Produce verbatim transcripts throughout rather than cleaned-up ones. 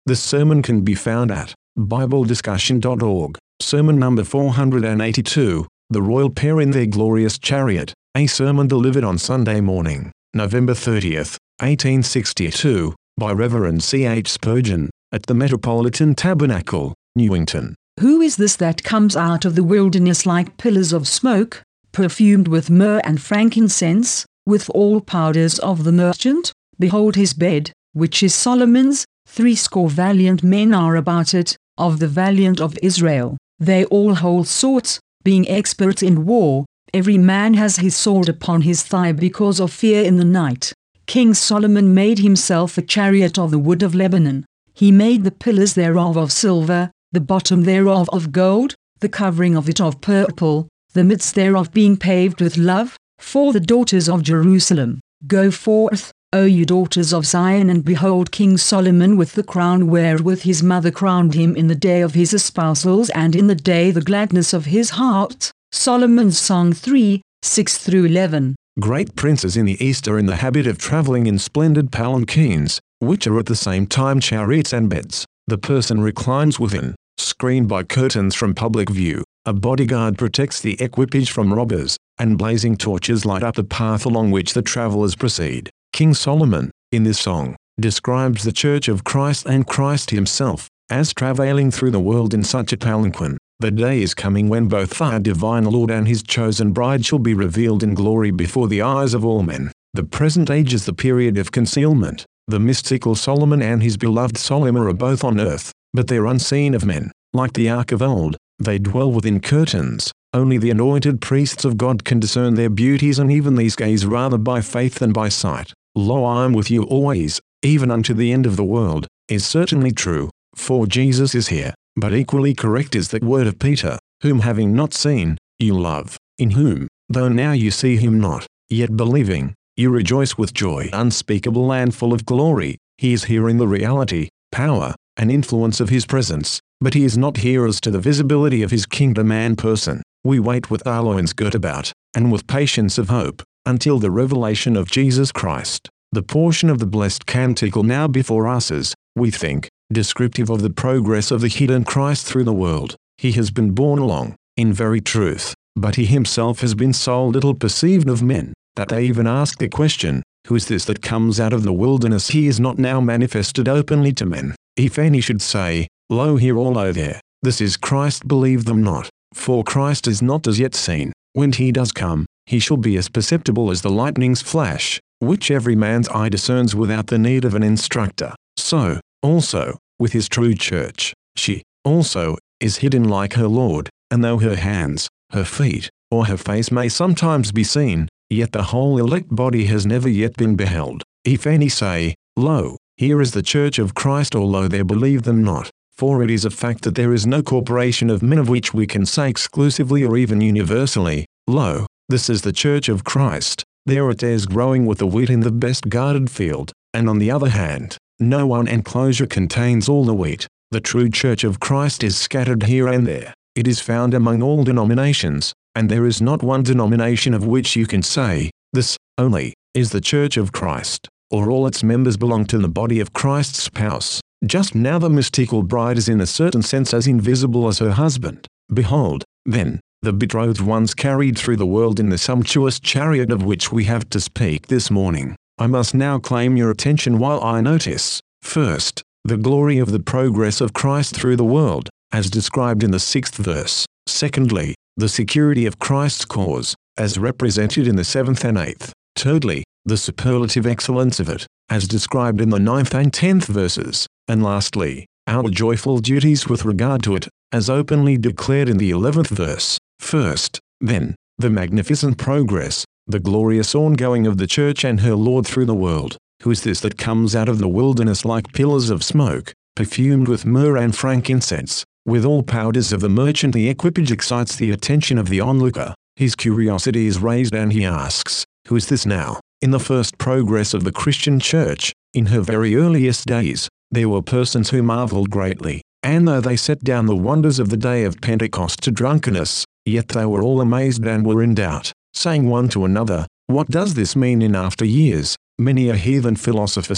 This sermon can be found at bible discussion dot org. Sermon number four hundred eighty-two, The Royal Pair in Their Glorious Chariot, a sermon delivered on Sunday morning, November thirtieth, eighteen sixty-two, by Reverend C H Spurgeon, at the Metropolitan Tabernacle, Newington. Who is this that comes out of the wilderness like pillars of smoke, perfumed with myrrh and frankincense, with all powders of the merchant? Behold his bed, which is Solomon's, threescore valiant men are about it, of the valiant of Israel. They all hold swords, being experts in war. Every man has his sword upon his thigh because of fear in the night. King Solomon made himself a chariot of the wood of Lebanon. He made the pillars thereof of silver, the bottom thereof of gold, the covering of it of purple, the midst thereof being paved with love, for the daughters of Jerusalem. Go forth, O you daughters of Zion, and behold King Solomon with the crown wherewith his mother crowned him in the day of his espousals and in the day the gladness of his heart. Solomon's Song three, six through eleven. Great princes in the East are in the habit of travelling in splendid palanquins, which are at the same time chariots and beds. The person reclines within, screened by curtains from public view. A bodyguard protects the equipage from robbers, and blazing torches light up the path along which the travellers proceed. King Solomon, in this song, describes the Church of Christ and Christ himself, as travailing through the world in such a palanquin. The day is coming when both our divine Lord and his chosen bride shall be revealed in glory before the eyes of all men. The present age is the period of concealment. The mystical Solomon and his beloved Solomon are both on earth, but they're unseen of men. Like the ark of old, they dwell within curtains. Only the anointed priests of God can discern their beauties, and even these gaze rather by faith than by sight. Lo, I am with you always, even unto the end of the world, is certainly true, for Jesus is here. But equally correct is that word of Peter, whom having not seen, you love, in whom, though now you see him not, yet believing, you rejoice with joy unspeakable and full of glory. He is here in the reality, power, and influence of his presence, but he is not here as to the visibility of his kingdom and person. We wait with our loins girt about, and with patience of hope, until the revelation of Jesus Christ. The portion of the blessed canticle now before us is, we think, descriptive of the progress of the hidden Christ through the world. He has been borne along, in very truth, but he himself has been so little perceived of men, that they even ask the question, who is this that comes out of the wilderness? He is not now manifested openly to men. If any should say, Lo here or lo there, this is Christ, believe them not, for Christ is not as yet seen. When he does come, he shall be as perceptible as the lightning's flash, which every man's eye discerns without the need of an instructor. So, also, with his true church, she, also, is hidden like her Lord, and though her hands, her feet, or her face may sometimes be seen, yet the whole elect body has never yet been beheld. If any say, Lo, here is the Church of Christ, or lo there, believe them not, for it is a fact that there is no corporation of men of which we can say exclusively or even universally, Lo, this is the Church of Christ. There it is growing with the wheat in the best guarded field, and on the other hand, no one enclosure contains all the wheat. The true Church of Christ is scattered here and there. It is found among all denominations, and there is not one denomination of which you can say, this, only, is the Church of Christ, or all its members belong to the body of Christ's spouse. Just now the mystical bride is in a certain sense as invisible as her husband. Behold, then, the betrothed ones carried through the world in the sumptuous chariot of which we have to speak this morning. I must now claim your attention while I notice, first, the glory of the progress of Christ through the world, as described in the sixth verse. Secondly, the security of Christ's cause, as represented in the seventh and eighth. Thirdly, the superlative excellence of it, as described in the ninth and tenth verses. And lastly, our joyful duties with regard to it, as openly declared in the eleventh verse. First, then, the magnificent progress, the glorious ongoing of the Church and her Lord through the world. Who is this that comes out of the wilderness like pillars of smoke, perfumed with myrrh and frankincense? With all powders of the merchant the equipage excites the attention of the onlooker. His curiosity is raised and he asks, Who is this now? In the first progress of the Christian Church, in her very earliest days, there were persons who marveled greatly, and though they set down the wonders of the day of Pentecost to drunkenness, yet they were all amazed and were in doubt, saying one to another, What does this mean? In after years, many a heathen philosopher said,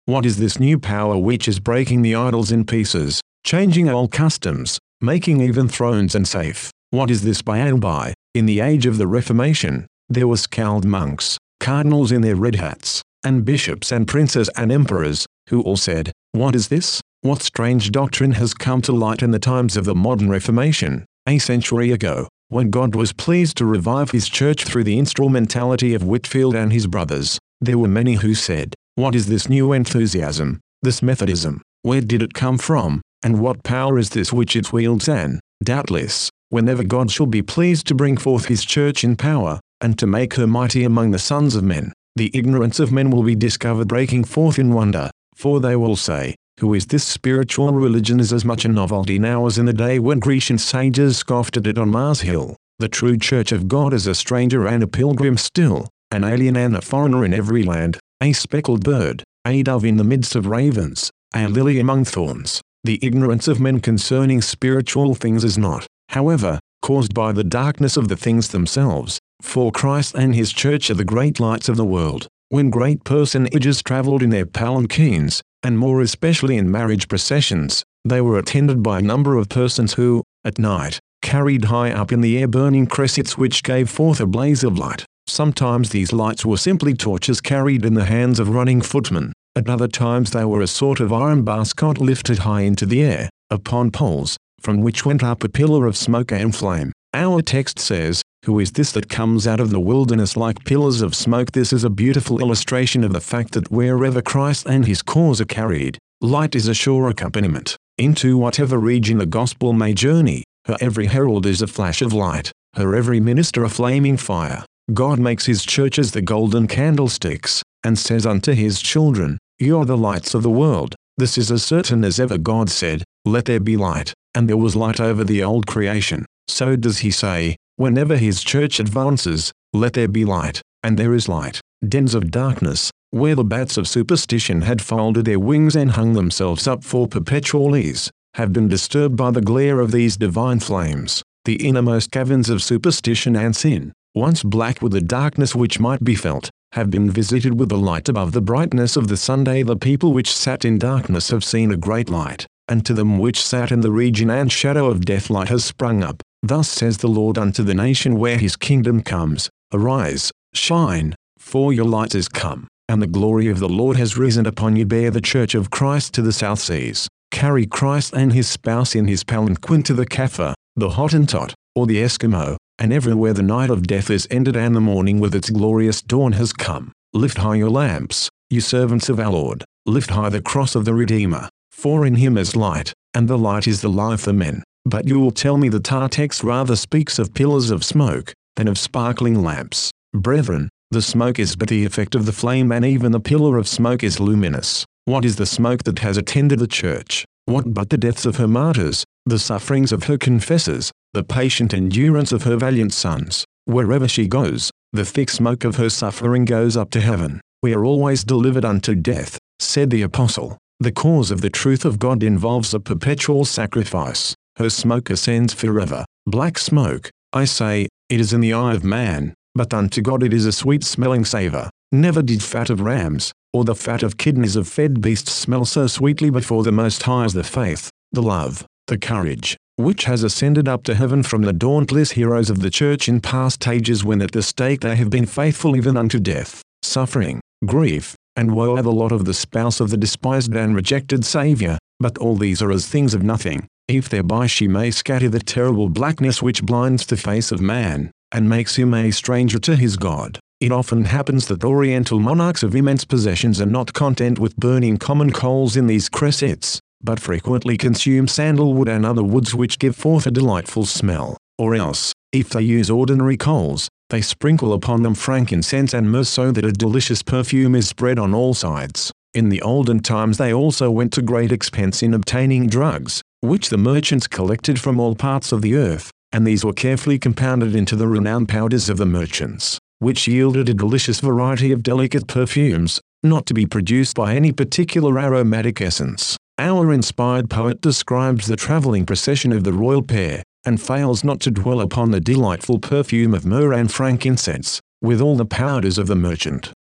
What is this new power which is breaking the idols in pieces, changing old customs, making even thrones unsafe? What is this by and by? In the age of the Reformation, there were scowled monks, cardinals in their red hats, and bishops and princes and emperors, who all said, "What is this? What strange doctrine has come to light in the times of the modern Reformation?" A century ago, when God was pleased to revive his church through the instrumentality of Whitefield and his brothers, there were many who said, "What is this new enthusiasm, this Methodism? Where did it come from, and what power is this which it wields?" And, doubtless, whenever God shall be pleased to bring forth his church in power, and to make her mighty among the sons of men, the ignorance of men will be discovered breaking forth in wonder, for they will say, "Who is this spiritual religion is as much a novelty now as in the day when Grecian sages scoffed at it on Mars Hill. The true church of God is a stranger and a pilgrim still, an alien and a foreigner in every land, a speckled bird, a dove in the midst of ravens, a lily among thorns." The ignorance of men concerning spiritual things is not, however, caused by the darkness of the things themselves, for Christ and his church are the great lights of the world. When great personages travelled in their palanquins, and more especially in marriage processions, they were attended by a number of persons who, at night, carried high up in the air burning cressets which gave forth a blaze of light. Sometimes these lights were simply torches carried in the hands of running footmen. At other times they were a sort of iron basket lifted high into the air, upon poles, from which went up a pillar of smoke and flame. Our text says, "Who is this that comes out of the wilderness like pillars of smoke?" This is a beautiful illustration of the fact that wherever Christ and his cause are carried, light is a sure accompaniment. Into whatever region the gospel may journey, her every herald is a flash of light, her every minister a flaming fire. God makes his churches the golden candlesticks, and says unto his children, "You are the lights of the world." This is as certain as ever God said, "Let there be light," and there was light over the old creation. So does he say, whenever his church advances, "Let there be light," and there is light. Dens of darkness, where the bats of superstition had folded their wings and hung themselves up for perpetual ease, have been disturbed by the glare of these divine flames. The innermost caverns of superstition and sin, once black with the darkness which might be felt, have been visited with the light above the brightness of the Sunday. The people which sat in darkness have seen a great light, and to them which sat in the region and shadow of death light has sprung up. Thus says the Lord unto the nation where his kingdom comes, "Arise, shine, for your light is come, and the glory of the Lord has risen upon you." Bear the church of Christ to the South Seas. Carry Christ and his spouse in his palanquin to the Kaffir, the Hottentot, or the Eskimo, and everywhere the night of death is ended and the morning with its glorious dawn has come. Lift high your lamps, you servants of our Lord. Lift high the cross of the Redeemer, for in him is light, and the light is the life of men. But you will tell me that our text rather speaks of pillars of smoke, than of sparkling lamps. Brethren, the smoke is but the effect of the flame, and even the pillar of smoke is luminous. What is the smoke that has attended the church? What but the deaths of her martyrs, the sufferings of her confessors, the patient endurance of her valiant sons? Wherever she goes, the thick smoke of her suffering goes up to heaven. "We are always delivered unto death," said the apostle. The cause of the truth of God involves a perpetual sacrifice. Her smoke ascends forever. Black smoke, I say, it is in the eye of man, but unto God it is a sweet-smelling savour. Never did fat of rams, or the fat of kidneys of fed beasts smell so sweetly before the Most High as the faith, the love, the courage, which has ascended up to heaven from the dauntless heroes of the church in past ages, when at the stake they have been faithful even unto death. Suffering, grief, and woe are the lot of the spouse of the despised and rejected Saviour, but all these are as things of nothing, if thereby she may scatter the terrible blackness which blinds the face of man, and makes him a stranger to his God. It often happens that oriental monarchs of immense possessions are not content with burning common coals in these cressets, but frequently consume sandalwood and other woods which give forth a delightful smell. Or else, if they use ordinary coals, they sprinkle upon them frankincense and myrrh, so that a delicious perfume is spread on all sides. In the olden times they also went to great expense in obtaining drugs, which the merchants collected from all parts of the earth, and these were carefully compounded into the renowned powders of the merchants, which yielded a delicious variety of delicate perfumes, not to be produced by any particular aromatic essence. Our inspired poet describes the travelling procession of the royal pair, and fails not to dwell upon the delightful perfume of myrrh and frankincense, with all the powders of the merchant.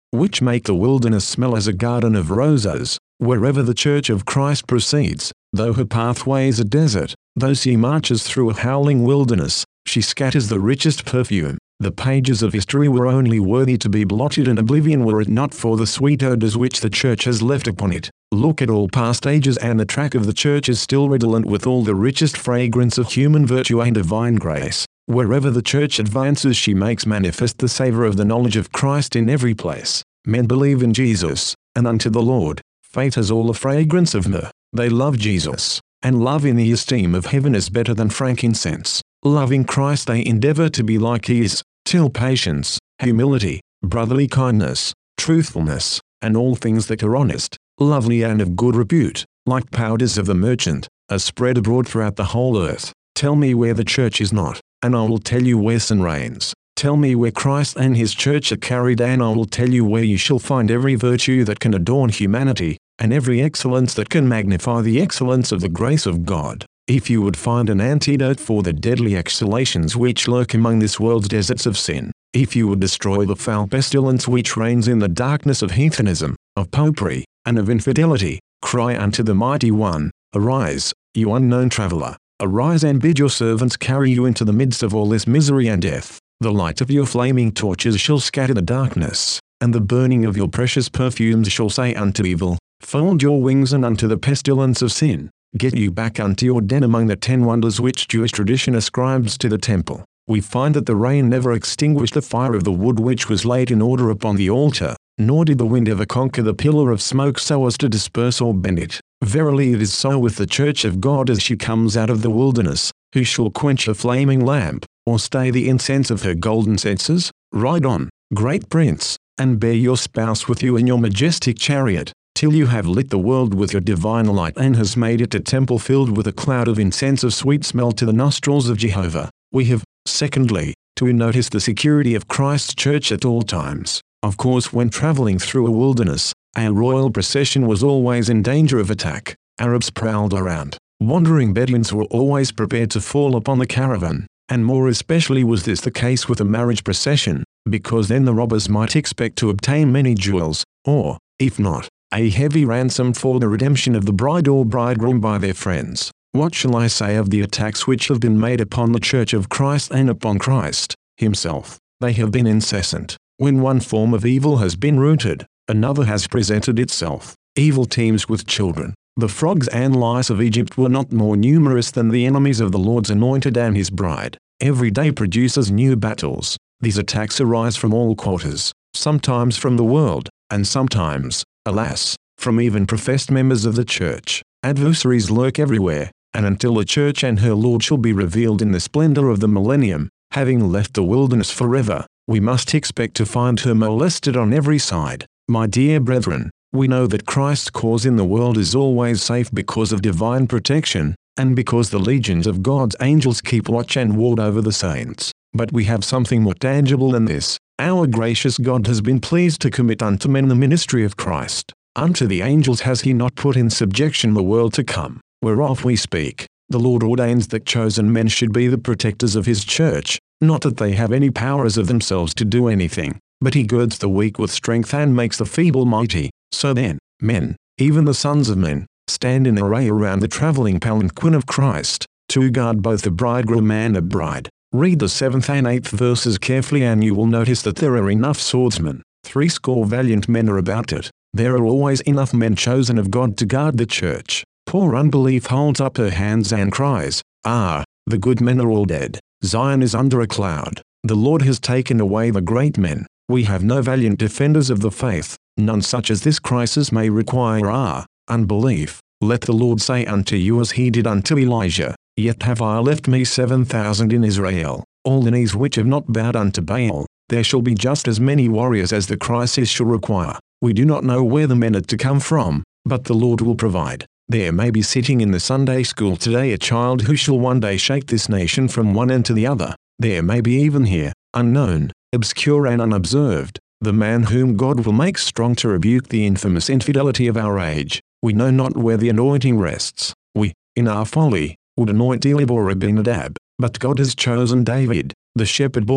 which make the wilderness smell as a garden of roses. Wherever the Church of Christ proceeds, though her pathway is a desert, though she marches through a howling wilderness, she scatters the richest perfume. The pages of history were only worthy to be blotted in oblivion were it not for the sweet odors which the Church has left upon it. Look at all past ages and the track of the Church is still redolent with all the richest fragrance of human virtue and divine grace. Wherever the Church advances she makes manifest the savour of the knowledge of Christ in every place. Men believe in Jesus, and unto the Lord, faith has all the fragrance of myrrh. They love Jesus, and love in the esteem of heaven is better than frankincense. Loving Christ they endeavour to be like he is, till patience, humility, brotherly kindness, truthfulness, and all things that are honest, lovely and of good repute, like powders of the merchant, are spread abroad throughout the whole earth. Tell me where the Church is not, and I will tell you where sin reigns. Tell me where Christ and his Church are carried, and I will tell you where you shall find every virtue that can adorn humanity, and every excellence that can magnify the excellence of the grace of God. If you would find an antidote for the deadly exhalations which lurk among this world's deserts of sin, if you would destroy the foul pestilence which reigns in the darkness of heathenism, of popery, and of infidelity, cry unto the Mighty One, Arise, you unknown traveller, arise and bid your servants carry you into the midst of all this misery and death. The light of your flaming torches shall scatter the darkness, and the burning of your precious perfumes shall say unto evil, Fold your wings, and unto the pestilence of sin, get you back unto your den. Among the ten wonders which Jewish tradition ascribes to the temple, we find that the rain never extinguished the fire of the wood which was laid in order upon the altar, nor did the wind ever conquer the pillar of smoke so as to disperse or bend it. Verily it is so with the Church of God as she comes out of the wilderness. Who shall quench her flaming lamp, or stay the incense of her golden censers? Ride on, great prince, and bear your spouse with you in your majestic chariot, till you have lit the world with your divine light and has made it a temple filled with a cloud of incense of sweet smell to the nostrils of Jehovah. We have, secondly, to notice the security of Christ's Church at all times. Of course, when travelling through a wilderness, our royal procession was always in danger of attack. Arabs prowled around. Wandering Bedouins were always prepared to fall upon the caravan, and more especially was this the case with a marriage procession, because then the robbers might expect to obtain many jewels, or, if not, a heavy ransom for the redemption of the bride or bridegroom by their friends. What shall I say of the attacks which have been made upon the Church of Christ and upon Christ himself? They have been incessant. When one form of evil has been rooted, another has presented itself. Evil teems with children. The frogs and lice of Egypt were not more numerous than the enemies of the Lord's anointed and his bride. Every day produces new battles. These attacks arise from all quarters, sometimes from the world, and sometimes, alas, from even professed members of the Church. Adversaries lurk everywhere, and until the Church and her Lord shall be revealed in the splendor of the millennium, having left the wilderness forever, we must expect to find her molested on every side. My dear brethren, we know that Christ's cause in the world is always safe because of divine protection, and because the legions of God's angels keep watch and ward over the saints. But we have something more tangible than this. Our gracious God has been pleased to commit unto men the ministry of Christ. Unto the angels has he not put in subjection the world to come, whereof we speak. The Lord ordains that chosen men should be the protectors of his Church, not that they have any powers of themselves to do anything, but he girds the weak with strength and makes the feeble mighty. So then, men, even the sons of men, stand in array around the travelling palanquin of Christ, to guard both the bridegroom and the bride. Read the seventh and eighth verses carefully and you will notice that there are enough swordsmen, threescore valiant men are about it. There are always enough men chosen of God to guard the Church. Poor unbelief holds up her hands and cries, Ah, the good men are all dead. Zion is under a cloud. The Lord has taken away the great men. We have no valiant defenders of the faith. None such as this crisis may require. Ah, unbelief, let the Lord say unto you as he did unto Elijah, Yet have I left me seven thousand in Israel, all the knees which have not bowed unto Baal. There shall be just as many warriors as the crisis shall require. We do not know where the men are to come from, but the Lord will provide. There may be sitting in the Sunday school today a child who shall one day shake this nation from one end to the other. There may be even here, unknown, obscure and unobserved, the man whom God will make strong to rebuke the infamous infidelity of our age. We know not where the anointing rests. We, in our folly, would anoint Eliab or Abinadab, but God has chosen David, the shepherd boy,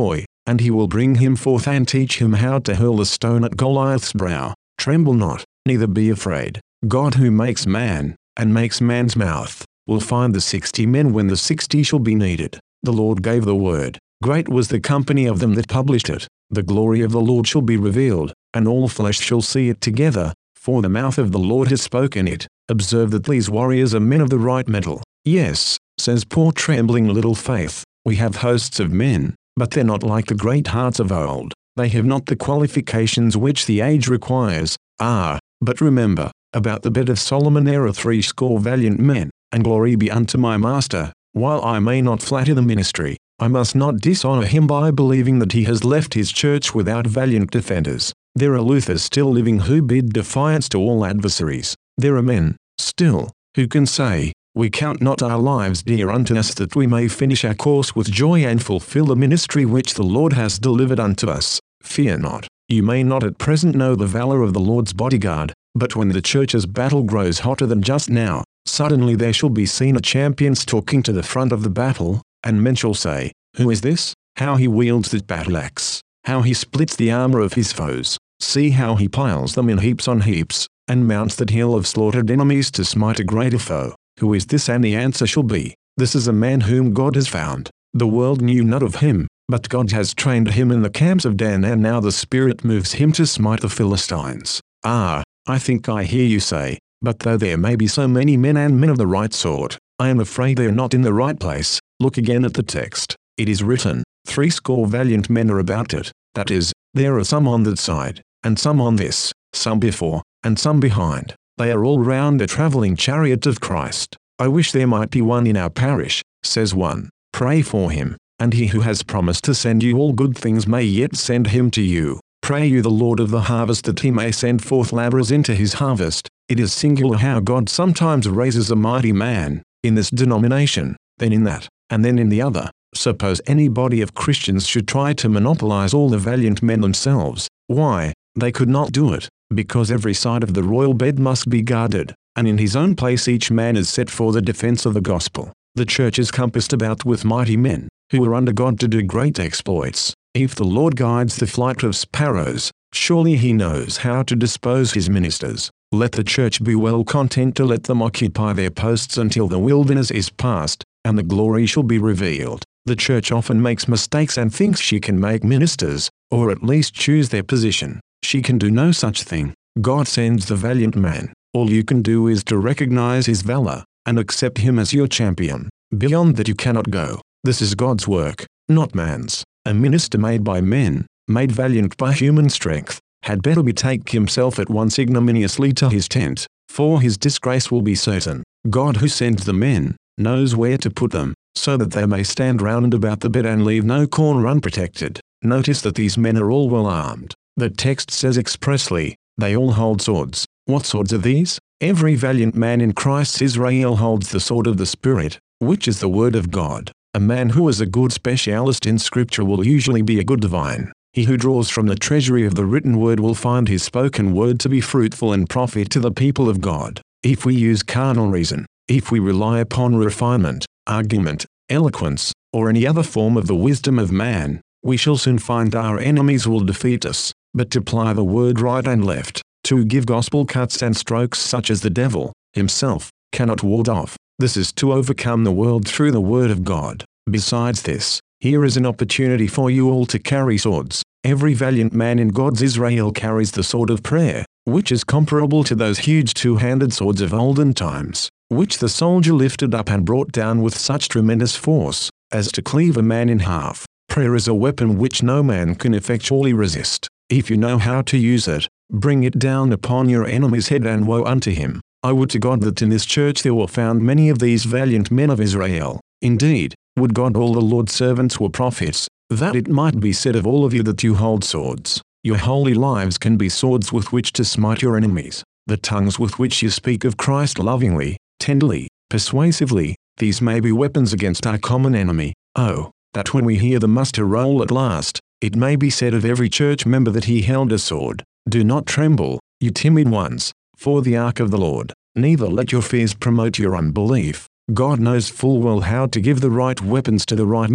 and he will bring him forth and teach him how to hurl the stone at Goliath's brow. Tremble not, neither be afraid. God who makes man, and makes man's mouth, will find the sixty men when the sixty shall be needed. The Lord gave the word. Great was the company of them that published it. The glory of the Lord shall be revealed, and all flesh shall see it together, for the mouth of the Lord has spoken it. Observe that these warriors are men of the right mettle. Yes, says poor trembling little Faith, we have hosts of men, but they're not like the great hearts of old. They have not the qualifications which the age requires. Ah, but remember, about the bed of Solomon there are threescore valiant men, and glory be unto my master. While I may not flatter the ministry, I must not dishonor him by believing that he has left his church without valiant defenders. There are Luthers still living who bid defiance to all adversaries. There are men, still, who can say, we count not our lives dear unto us that we may finish our course with joy and fulfill the ministry which the Lord has delivered unto us. Fear not. You may not at present know the valor of the Lord's bodyguard, but when the church's battle grows hotter than just now, suddenly there shall be seen a champion stalking to the front of the battle, and men shall say, who is this? How he wields the battle axe, how he splits the armor of his foes, see how he piles them in heaps on heaps, and mounts that hill of slaughtered enemies to smite a greater foe. Who is this? And the answer shall be, this is a man whom God has found. The world knew not of him, but God has trained him in the camps of Dan, and now the Spirit moves him to smite the Philistines. Ah, I think I hear you say, but though there may be so many men and men of the right sort, I am afraid they are not in the right place. Look again at the text. It is written, threescore valiant men are about it. That is, there are some on that side, and some on this, some before, and some behind. They are all round a travelling chariot of Christ. I wish there might be one in our parish, says one. Pray for him, and he who has promised to send you all good things may yet send him to you. Pray you the Lord of the harvest that he may send forth labourers into his harvest. It is singular how God sometimes raises a mighty man, in this denomination, then in that, and then in the other. Suppose any body of Christians should try to monopolize all the valiant men themselves. Why, they could not do it, because every side of the royal bed must be guarded, and in his own place each man is set for the defense of the gospel. The church is compassed about with mighty men, who are under God to do great exploits. If the Lord guides the flight of sparrows, surely he knows how to dispose his ministers. Let the church be well content to let them occupy their posts until the wilderness is past, and the glory shall be revealed. The church often makes mistakes and thinks she can make ministers, or at least choose their position. She can do no such thing. God sends the valiant man. All you can do is to recognize his valor, and accept him as your champion. Beyond that you cannot go. This is God's work, not man's. A minister made by men, made valiant by human strength, had better betake himself at once ignominiously to his tent, for his disgrace will be certain. God who sends the men, knows where to put them, so that they may stand round about the bed and leave no corner unprotected. Notice that these men are all well armed. The text says expressly, they all hold swords. What swords are these? Every valiant man in Christ's Israel holds the sword of the Spirit, which is the word of God. A man who is a good specialist in Scripture will usually be a good divine. He who draws from the treasury of the written word will find his spoken word to be fruitful and profit to the people of God. If we use carnal reason, if we rely upon refinement, argument, eloquence, or any other form of the wisdom of man, we shall soon find our enemies will defeat us. But to ply the word right and left, to give gospel cuts and strokes such as the devil, himself, cannot ward off, this is to overcome the world through the word of God. Besides this, here is an opportunity for you all to carry swords. Every valiant man in God's Israel carries the sword of prayer, which is comparable to those huge two-handed swords of olden times, which the soldier lifted up and brought down with such tremendous force, as to cleave a man in half. Prayer is a weapon which no man can effectually resist. If you know how to use it, bring it down upon your enemy's head and woe unto him. I would to God that in this church there were found many of these valiant men of Israel. Indeed, would God all the Lord's servants were prophets, that it might be said of all of you that you hold swords. Your holy lives can be swords with which to smite your enemies. The tongues with which you speak of Christ lovingly, tenderly, persuasively, these may be weapons against our common enemy. Oh, that when we hear the muster roll at last, it may be said of every church member that he held a sword. Do not tremble, you timid ones, for the ark of the Lord. Neither let your fears promote your unbelief. God knows full well how to give the right weapons to the right men,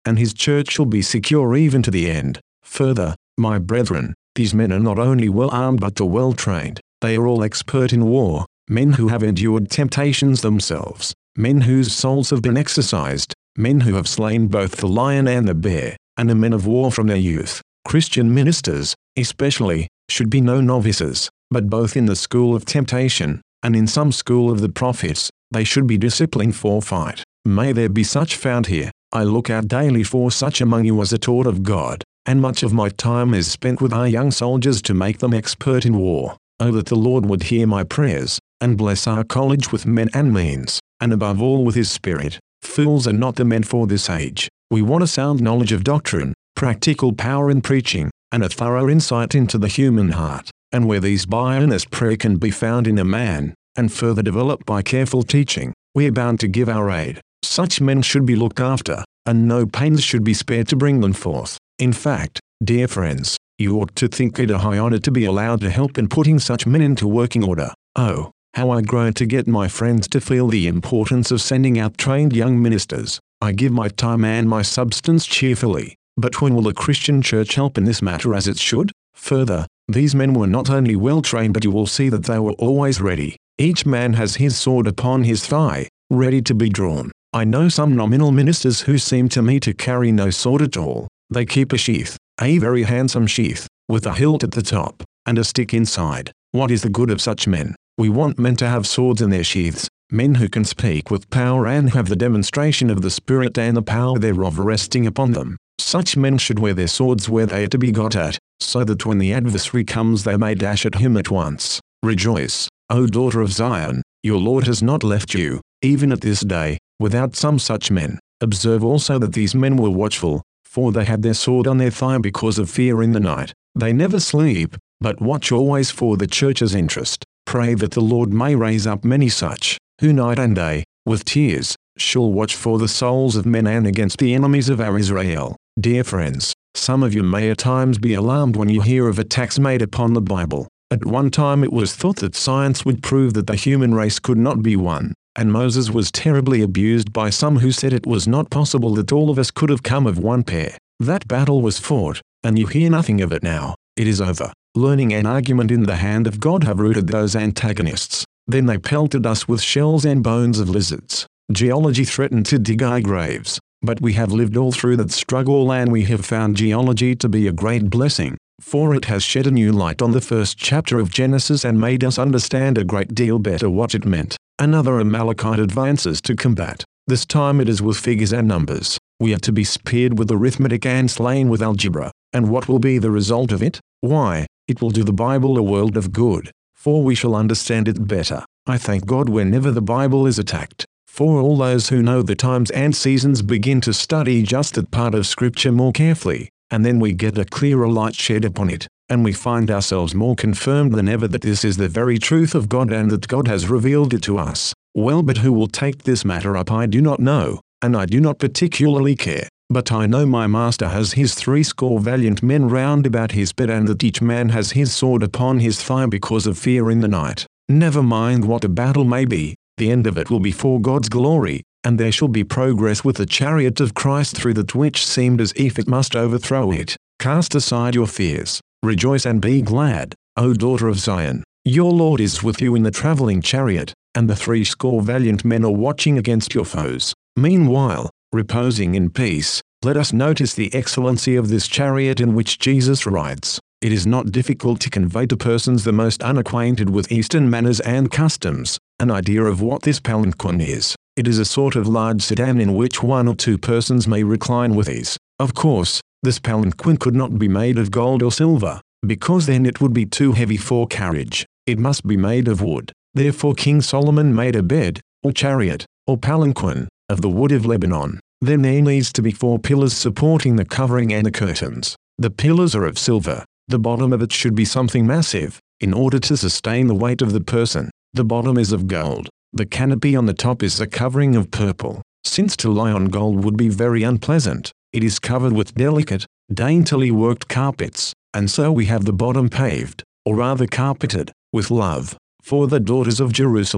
and his church shall be secure even to the end. Further, my brethren, these men are not only well armed but well trained. They are all expert in war, men who have endured temptations themselves, men whose souls have been exercised, men who have slain both the lion and the bear, and are men of war from their youth. Christian ministers, especially, should be no novices, but both in the school of temptation, and in some school of the prophets, they should be disciplined for fight. May there be such found here. I look out daily for such among you as a taught of God, and much of my time is spent with our young soldiers to make them expert in war. Oh, that the Lord would hear my prayers, and bless our college with men and means, and above all with his Spirit. Fools are not the men for this age. We want a sound knowledge of doctrine, practical power in preaching, and a thorough insight into the human heart. And where these by earnest prayer can be found in a man, and further developed by careful teaching, we are bound to give our aid. Such men should be looked after, and no pains should be spared to bring them forth. In fact, dear friends, you ought to think it a high honor to be allowed to help in putting such men into working order. Oh, how I groan to get my friends to feel the importance of sending out trained young ministers. I give my time and my substance cheerfully, but when will a Christian church help in this matter as it should? Further, these men were not only well trained, but you will see that they were always ready. Each man has his sword upon his thigh, ready to be drawn. I know some nominal ministers who seem to me to carry no sword at all. They keep a sheath, a very handsome sheath, with a hilt at the top, and a stick inside. What is the good of such men? We want men to have swords in their sheaths, men who can speak with power and have the demonstration of the Spirit and the power thereof resting upon them. Such men should wear their swords where they are to be got at, so that when the adversary comes they may dash at him at once. Rejoice, O daughter of Zion, your Lord has not left you, even at this day, without some such men. Observe also that these men were watchful, for they had their sword on their thigh because of fear in the night. They never sleep, but watch always for the church's interest. Pray that the Lord may raise up many such, who night and day, with tears, shall watch for the souls of men and against the enemies of our Israel. Dear friends, some of you may at times be alarmed when you hear of attacks made upon the Bible. At one time it was thought that science would prove that the human race could not be one, and Moses was terribly abused by some who said it was not possible that all of us could have come of one pair. That battle was fought, and you hear nothing of it now. It is over. Learning and argument in the hand of God have routed those antagonists. Then they pelted us with shells and bones of lizards. Geology threatened to dig our graves, but we have lived all through that struggle, and we have found geology to be a great blessing, for it has shed a new light on the first chapter of Genesis and made us understand a great deal better what it meant. Another Amalekite advances to combat. This time it is with figures and numbers. We are to be speared with arithmetic and slain with algebra. And what will be the result of it? Why, it will do the Bible a world of good, for we shall understand it better. I thank God whenever the Bible is attacked, for all those who know the times and seasons begin to study just that part of Scripture more carefully, and then we get a clearer light shed upon it, and we find ourselves more confirmed than ever that this is the very truth of God and that God has revealed it to us. Well, but who will take this matter up I do not know, and I do not particularly care. But I know my master has his threescore valiant men round about his bed, and that each man has his sword upon his thigh because of fear in the night. Never mind what a battle may be, the end of it will be for God's glory, and there shall be progress with the chariot of Christ through that which seemed as if it must overthrow it. Cast aside your fears, rejoice and be glad, O daughter of Zion. Your Lord is with you in the travelling chariot, and the threescore valiant men are watching against your foes. Meanwhile, reposing in peace, let us notice the excellency of this chariot in which Jesus rides. It is not difficult to convey to persons the most unacquainted with Eastern manners and customs an idea of what this palanquin is. It is a sort of large sedan in which one or two persons may recline with ease. Of course, this palanquin could not be made of gold or silver, because then it would be too heavy for carriage. It must be made of wood. Therefore King Solomon made a bed, or chariot, or palanquin, of the wood of Lebanon. Then there needs to be four pillars supporting the covering and the curtains. The pillars are of silver. The bottom of it should be something massive, in order to sustain the weight of the person. The bottom is of gold. The canopy on the top is a covering of purple. Since to lie on gold would be very unpleasant, it is covered with delicate, daintily worked carpets, and so we have the bottom paved, or rather carpeted, with love, for the daughters of Jerusalem.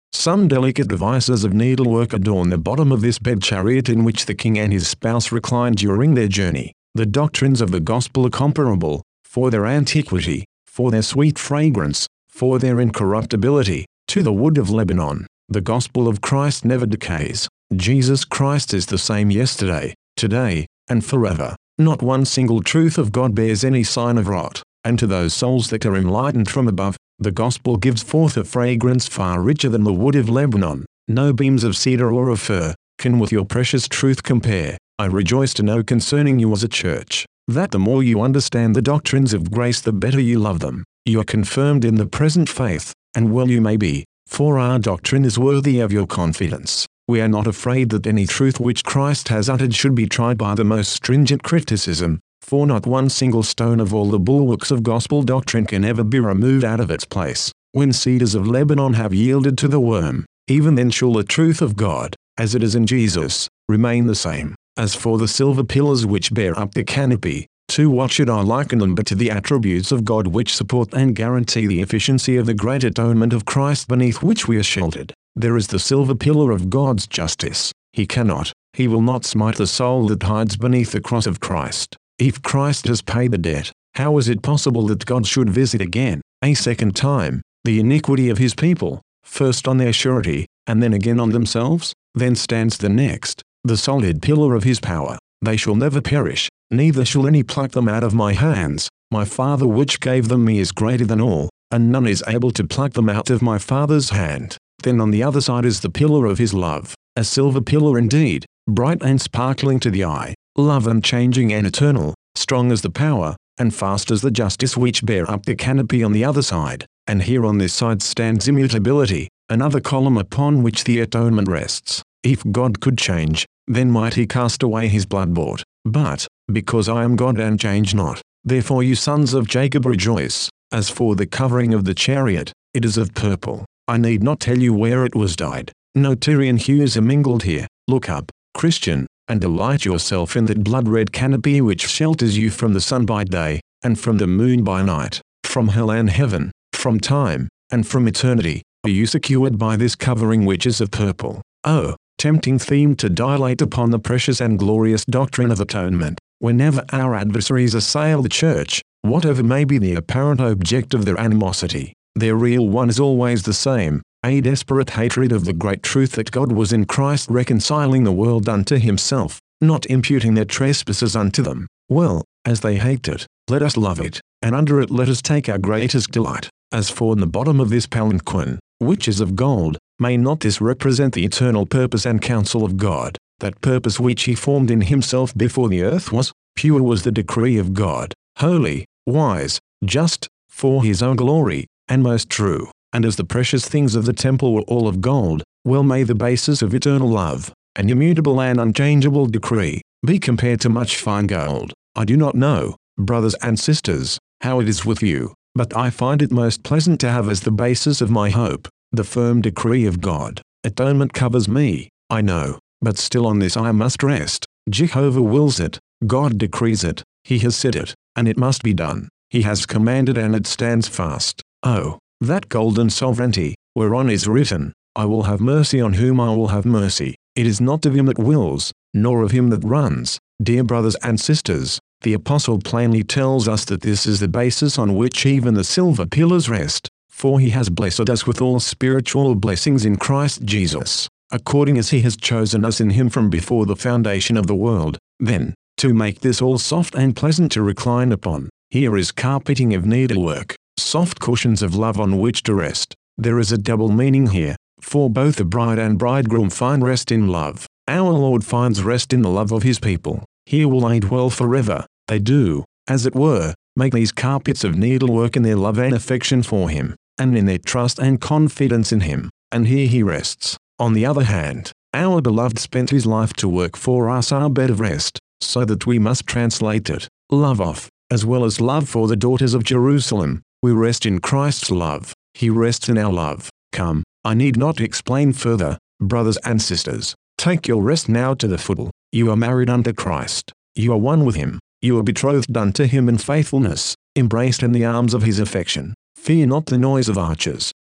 Some delicate devices of needlework adorn the bottom of this bed chariot in which the king and his spouse recline during their journey. The doctrines of the gospel are comparable, for their antiquity, for their sweet fragrance, for their incorruptibility, to the wood of Lebanon. The gospel of Christ never decays. Jesus Christ is the same yesterday, today, and forever. Not one single truth of God bears any sign of rot, and to those souls that are enlightened from above, the gospel gives forth a fragrance far richer than the wood of Lebanon. No beams of cedar or of fir can with your precious truth compare. I rejoice to know concerning you as a church, that the more you understand the doctrines of grace the better you love them. You are confirmed in the present faith, and well you may be, for our doctrine is worthy of your confidence. We are not afraid that any truth which Christ has uttered should be tried by the most stringent criticism, for not one single stone of all the bulwarks of gospel doctrine can ever be removed out of its place. When cedars of Lebanon have yielded to the worm, even then shall the truth of God, as it is in Jesus, remain the same. As for the silver pillars which bear up the canopy, to what should I liken them but to the attributes of God which support and guarantee the efficiency of the great atonement of Christ beneath which we are sheltered? There is the silver pillar of God's justice. He cannot, he will not smite the soul that hides beneath the cross of Christ. If Christ has paid the debt, how is it possible that God should visit again, a second time, the iniquity of his people, first on their surety, and then again on themselves? Then stands the next, the solid pillar of his power. They shall never perish, neither shall any pluck them out of my hands. My Father which gave them me is greater than all, and none is able to pluck them out of my Father's hand. Then on the other side is the pillar of his love, a silver pillar indeed, bright and sparkling to the eye, love unchanging and eternal, strong as the power, and fast as the justice which bear up the canopy on the other side. And here on this side stands immutability, another column upon which the atonement rests. If God could change, then might he cast away his blood-bought. But, because I am God and change not, therefore you sons of Jacob rejoice. As for the covering of the chariot, it is of purple. I need not tell you where it was dyed. No Tyrian hues are mingled here. Look up, Christian, and delight yourself in that blood-red canopy which shelters you from the sun by day, and from the moon by night, from hell and heaven, from time, and from eternity. Are you secured by this covering which is of purple? Oh, tempting theme to dilate upon the precious and glorious doctrine of atonement. Whenever our adversaries assail the church, whatever may be the apparent object of their animosity, their real one is always the same, a desperate hatred of the great truth that God was in Christ reconciling the world unto himself, not imputing their trespasses unto them. Well, as they hate it, let us love it, and under it let us take our greatest delight. As for the bottom of this palanquin, which is of gold, may not this represent the eternal purpose and counsel of God, that purpose which he formed in himself before the earth was? Pure was the decree of God, holy, wise, just, for his own glory, and most true. And as the precious things of the temple were all of gold, well may the basis of eternal love, an immutable and unchangeable decree, be compared to much fine gold. I do not know, brothers and sisters, how it is with you, but I find it most pleasant to have as the basis of my hope, the firm decree of God. Atonement covers me, I know, but still on this I must rest. Jehovah wills it, God decrees it, he has said it, and it must be done. He has commanded and it stands fast. Oh, that golden sovereignty, whereon is written, I will have mercy on whom I will have mercy. It is not of him that wills, nor of him that runs. Dear brothers and sisters, the apostle plainly tells us that this is the basis on which even the silver pillars rest, for he has blessed us with all spiritual blessings in Christ Jesus, according as he has chosen us in him from before the foundation of the world. Then, to make this all soft and pleasant to recline upon, here is carpeting of needlework, soft cushions of love on which to rest. There is a double meaning here, for both the bride and bridegroom find rest in love. Our Lord finds rest in the love of his people. Here will they dwell forever. They do, as it were, make these carpets of needlework in their love and affection for him, and in their trust and confidence in him, and here he rests. On the other hand, our beloved spent his life to work for us our bed of rest, so that we must translate it, love of, as well as love for the daughters of Jerusalem. We rest in Christ's love. He rests in our love. Come, I need not explain further, brothers and sisters. Take your rest now to the full. You are married unto Christ. You are one with him. You are betrothed unto him in faithfulness, embraced in the arms of his affection. Fear not the noise of archers.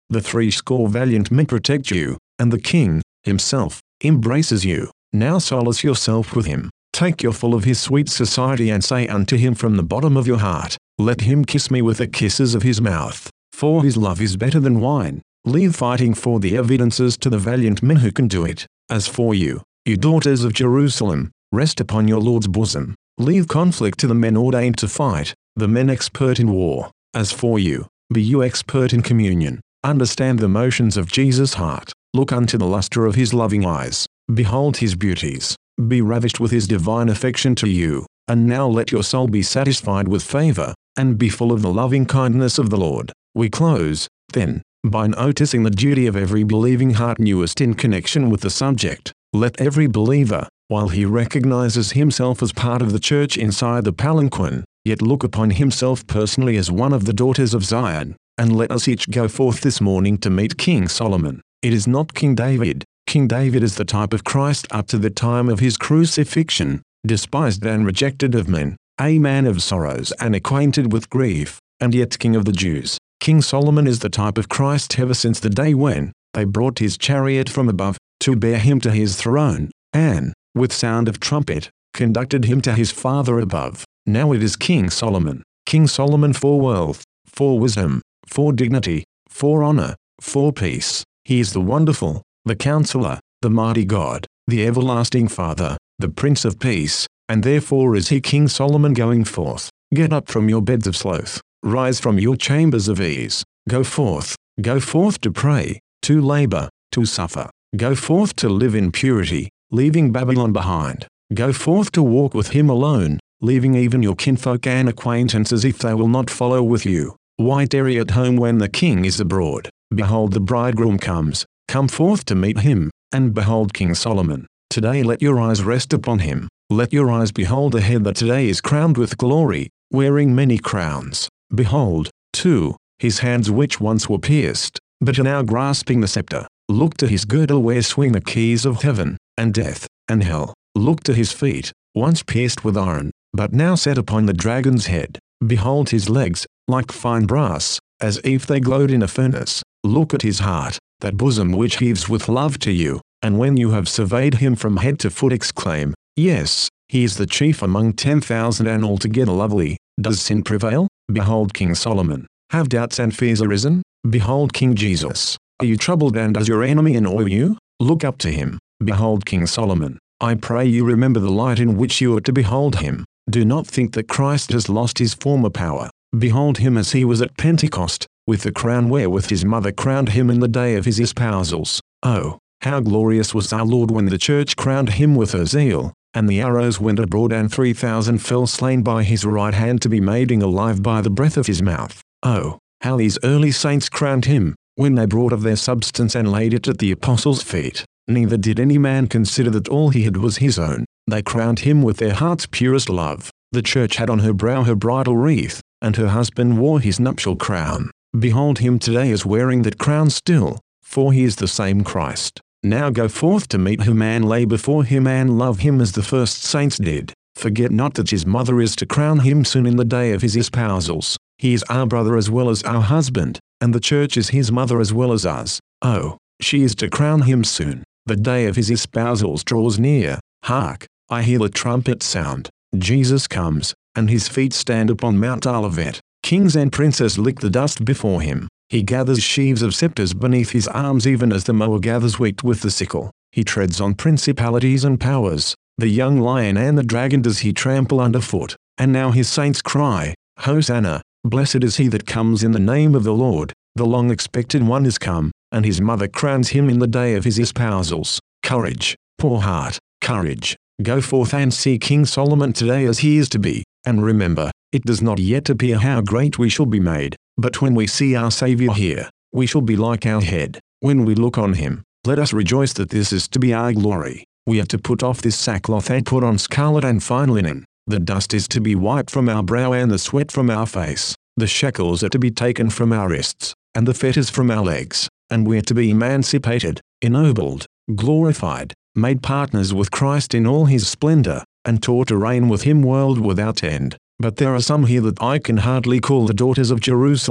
The threescore valiant men protect you, and the king, himself, embraces you. Now solace yourself with him. Take your fill of his sweet society and say unto him from the bottom of your heart, let him kiss me with the kisses of his mouth, for his love is better than wine. Leave fighting for the evidences to the valiant men who can do it. As for you, you daughters of Jerusalem, rest upon your Lord's bosom. Leave conflict to the men ordained to fight, the men expert in war. As for you, be you expert in communion. Understand the motions of Jesus' heart. Look unto the luster of his loving eyes. Behold his beauties. Be ravished with his divine affection to you. And now let your soul be satisfied with favor, and be full of the loving kindness of the Lord. We close, then, by noticing the duty of every believing heart newest in connection with the subject. Let every believer, while he recognizes himself as part of the church inside the palanquin, yet look upon himself personally as one of the daughters of Zion. And let us each go forth this morning to meet King Solomon. It is not King David. King David is the type of Christ up to the time of his crucifixion, despised and rejected of men, a man of sorrows and acquainted with grief, and yet King of the Jews. King Solomon is the type of Christ ever since the day when they brought his chariot from above, to bear him to his throne, and, with sound of trumpet, conducted him to his Father above. Now it is King Solomon. King Solomon for wealth, for wisdom, for dignity, for honor, for peace. He is the wonderful, the counselor, the mighty God, the everlasting Father, the Prince of Peace, and therefore is he King Solomon going forth. Get up from your beds of sloth, rise from your chambers of ease, go forth, go forth to pray, to labor, to suffer, go forth to live in purity, leaving Babylon behind, go forth to walk with him alone, leaving even your kinfolk and acquaintances if they will not follow with you. Why tarry at home when the king is abroad? Behold, the bridegroom comes, come forth to meet him, and behold King Solomon. Today let your eyes rest upon him. Let your eyes behold a head that today is crowned with glory, wearing many crowns. Behold, too, his hands which once were pierced, but are now grasping the scepter. Look to his girdle where swing the keys of heaven, and death, and hell. Look to his feet, once pierced with iron, but now set upon the dragon's head. Behold his legs, like fine brass, as if they glowed in a furnace. Look at his heart, that bosom which heaves with love to you, and when you have surveyed him from head to foot exclaim, yes, he is the chief among ten thousand and altogether lovely. Does sin prevail? Behold King Solomon. Have doubts and fears arisen? Behold King Jesus. Are you troubled and does your enemy annoy you? Look up to him. Behold King Solomon. I pray you remember the light in which you are to behold him. Do not think that Christ has lost his former power. Behold him as he was at Pentecost, with the crown wherewith his mother crowned him in the day of his espousals. Oh, how glorious was our Lord when the church crowned him with her zeal, and the arrows went abroad and three thousand fell slain by his right hand to be mading alive by the breath of his mouth. Oh, how these early saints crowned him, when they brought of their substance and laid it at the apostles' feet. Neither did any man consider that all he had was his own. They crowned him with their heart's purest love. The church had on her brow her bridal wreath, and her husband wore his nuptial crown. Behold him today as wearing that crown still, for he is the same Christ. Now go forth to meet him and lay before him and love him as the first saints did. Forget not that his mother is to crown him soon in the day of his espousals. He is our brother as well as our husband, and the church is his mother as well as us. Oh, she is to crown him soon. The day of his espousals draws near. Hark, I hear the trumpet sound. Jesus comes, and his feet stand upon Mount Olivet. Kings and princes lick the dust before him. He gathers sheaves of scepters beneath his arms even as the mower gathers wheat with the sickle. He treads on principalities and powers. The young lion and the dragon does he trample underfoot. And now his saints cry, Hosanna, blessed is he that comes in the name of the Lord. The long-expected one is come, and his mother crowns him in the day of his espousals. Courage, poor heart, courage. Go forth and see King Solomon today as he is to be, and remember, it does not yet appear how great we shall be made, but when we see our Saviour here, we shall be like our head. When we look on him, let us rejoice that this is to be our glory. We are to put off this sackcloth and put on scarlet and fine linen. The dust is to be wiped from our brow and the sweat from our face. The shackles are to be taken from our wrists, and the fetters from our legs, and we are to be emancipated, ennobled, glorified, made partners with Christ in all his splendor, and taught to reign with him world without end. But there are some here that I can hardly call the daughters of Jerusalem.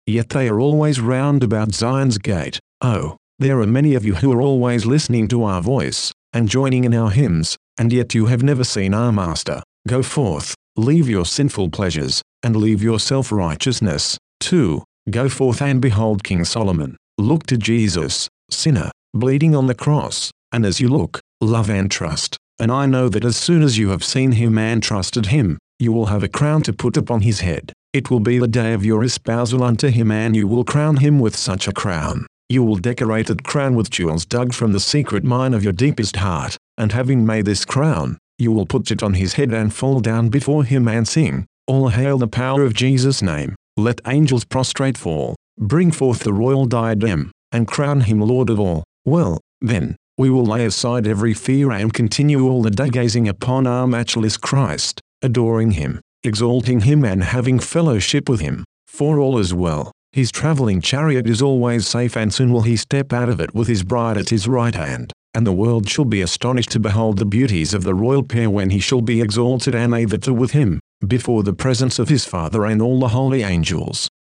yet they are always round about Zion's gate. Oh, there are many of you who are always listening to our voice, and joining in our hymns, and yet you have never seen our Master. Go forth, leave your sinful pleasures, and leave your self-righteousness. two. Go forth and behold King Solomon. Look to Jesus, sinner, bleeding on the cross, and as you look, love and trust. And I know that as soon as you have seen him and trusted him, you will have a crown to put upon his head. It will be the day of your espousal unto him, and you will crown him with such a crown. You will decorate that crown with jewels dug from the secret mine of your deepest heart, and having made this crown, you will put it on his head and fall down before him and sing, All hail the power of Jesus' name. Let angels prostrate fall, bring forth the royal diadem, and crown him Lord of all. Well, then, we will lay aside every fear and continue all the day gazing upon our matchless Christ, adoring him, exalting him and having fellowship with him. For all is well, his traveling chariot is always safe, and soon will he step out of it with his bride at his right hand, and the world shall be astonished to behold the beauties of the royal pair when he shall be exalted and they that are with him, before the presence of his Father and all the holy angels.